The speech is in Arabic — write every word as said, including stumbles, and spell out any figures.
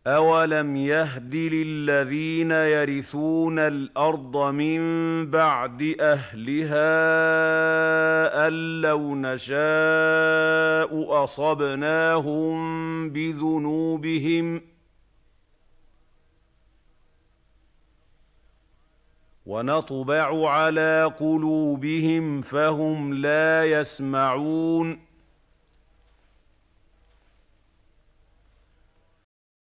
أَوَلَمْ يَهْدِ لِلَّذِينَ يَرِثُونَ الْأَرْضَ مِن بَعْدِ أَهْلِهَا أَن لَّوْ نَشَاءُ أَصَبْنَاهُم بِذُنُوبِهِمْ وَنَطْبَعُ عَلَىٰ قُلُوبِهِمْ فَهُمْ لَا يَسْمَعُونَ